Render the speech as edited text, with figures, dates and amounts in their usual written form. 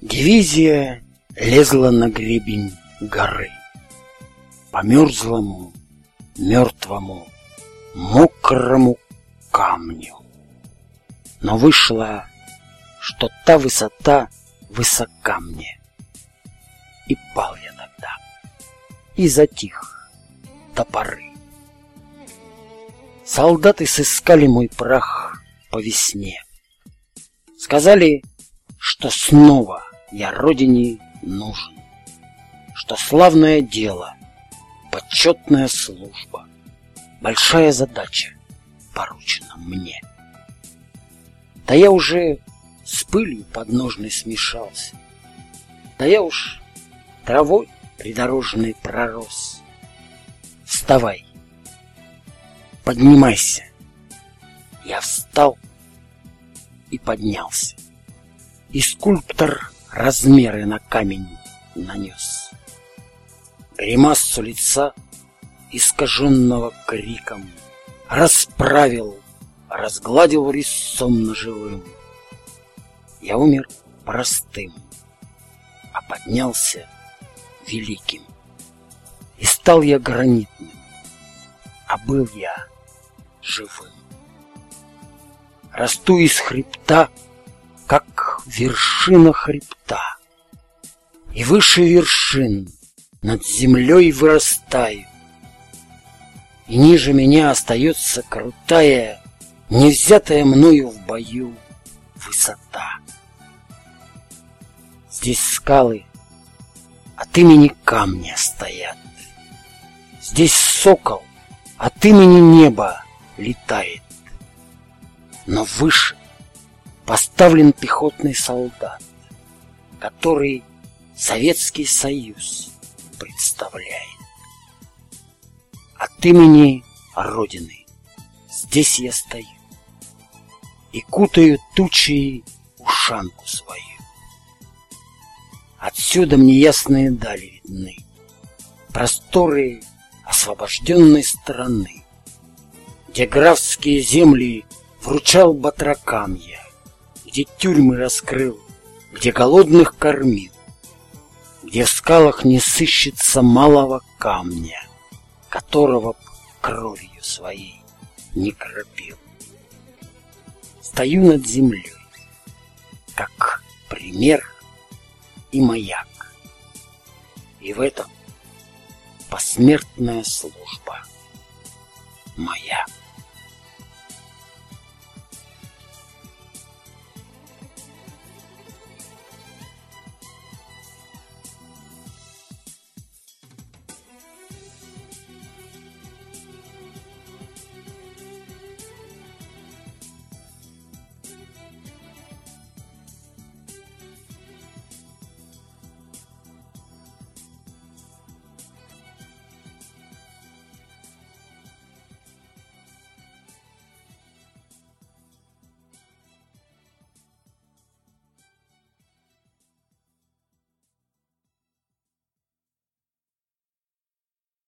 Дивизия лезла на гребень горы, по мерзлому, мертвому, мокрому камню. Но вышло, что та высота высока мне. И пал я тогда, и затих до поры. Солдаты сыскали мой прах по весне. Сказали, что снова я родине нужен, что славное дело, почетная служба, большая задача поручена мне. Да я уже с пылью подножной смешался, да я уж травой придорожной пророс. Вставай, поднимайся. Я встал и поднялся, и скульптор размеры на камень нанес. Гримасу лица, искаженного криком, расправил, разгладил резцом ножевым. Я умер простым, а поднялся великим. И стал я гранитным, а был я живым. Расту из хребта, как вершина хребта, и выше вершин над землей вырастаю, и ниже меня остается крутая, не взятая мною в бою высота. Здесь скалы от имени камня стоят, здесь сокол от имени неба летает, но выше поставлен пехотный солдат, который Советский Союз представляет. От имени Родины здесь я стою и кутаю тучей ушанку свою. Отсюда мне ясные дали видны, просторы освобожденной страны, где графские земли вручал батракам я, где тюрьмы раскрыл, где голодных кормил, где в скалах не сыщется малого камня, которого б кровью своей не кропил. Стою над землей, как пример и маяк, и в этом посмертная служба моя.